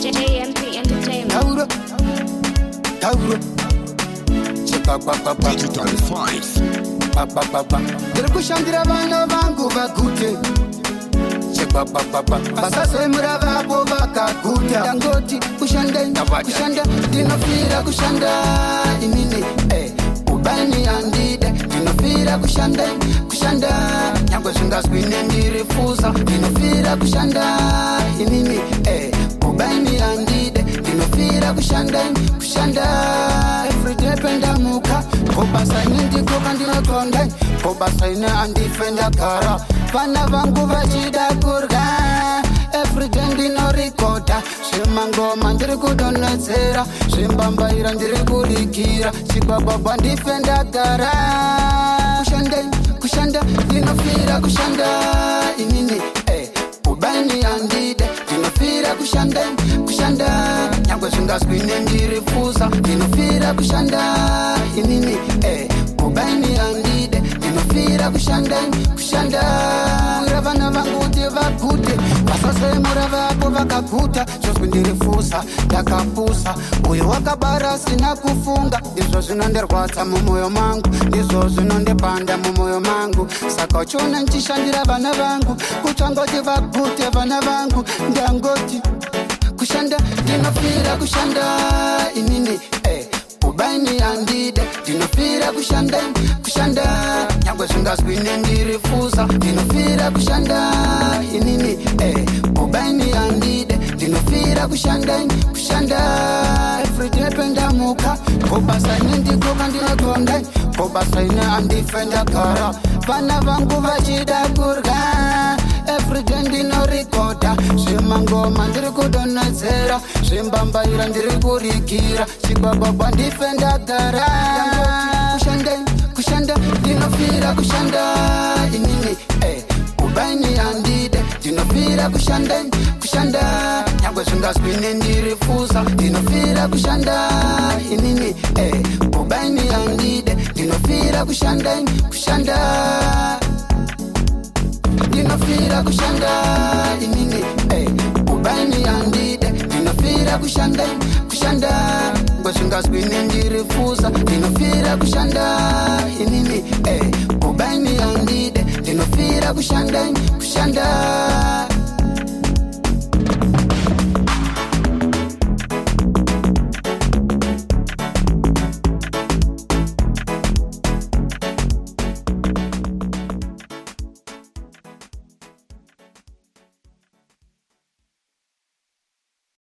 JMP Entertainment. Tauro. Digital Files. Ndiri kushandira vana vangu vagute. Vasasemura vavo vakaguta. Ndangoti kushanda, ndinofira kushanda inini. Ubani andide, ndinofira kushanda. Nyangwe zvingazwine ndiri fusa, ndinofira kushanda inini. Ubani andide, ndinofira kushanda. Everyday pendamuka, kobasa ndikoka ndinotonda, kobasa ine andifenda kara. Vana vangu vachida kurya, everyday ndinorekoda. Zvemangoma ndiri kudonhedzera, zvembambaira ndiri kurikira. Chibhabhabha ndifenda kara. Kushanda, ndinofira kushanda inini. Ubani andide, ndinofira kushanda. Nyangwe zvingazwine ndiri fusa, ndinofira kushanda inini. Ubani andide, ndinofira kushanda. Vana vangu kuti vagute, vasasemura vapo vakaguta. Zvozwi ndiri fusa, ndakapusa. Uyo wakabara sina kufunga, ndizvo zvinondirwadza mumwoyo mangu, ndizvo zvinondipanda mumwoyo mangu. Saka uchiona nchishandira vana vangu, kutsvangoti vagute vana vangu. Ndangoti kushanda, ndinofira kushanda inini. Ubani andide, ndinofira kushanda. Nyangwe zvingazwine ndiri fusa, ndinofira kushanda inini. Ubani andide, ndinofira kushanda. Everyday pendamuka, kobasa ine ndikoka ndinotonda, kobasa ine andifenda kara. Vana vangu vachida kurya, everyday ndinorekoda. Zvemangoma ndiri kudonhedzera, zvembambaira ndiri kurikira. Chibhabhabha ndifenda kara. Kushanda, ndinofira kushanda inini. Ubani andide, ndinofira kushanda. Nyangwe zvingazwine ndiri fusa, ndinofira kushanda inini. Ubani andide, ndinofira kushanda. Ndinofira kushanda inini. Ubani andide, ndinofira kushanda. Nyangwe zvingazwine ndiri fusa, ndinofira kushanda inini. Ubani andide, ndinofira kushanda.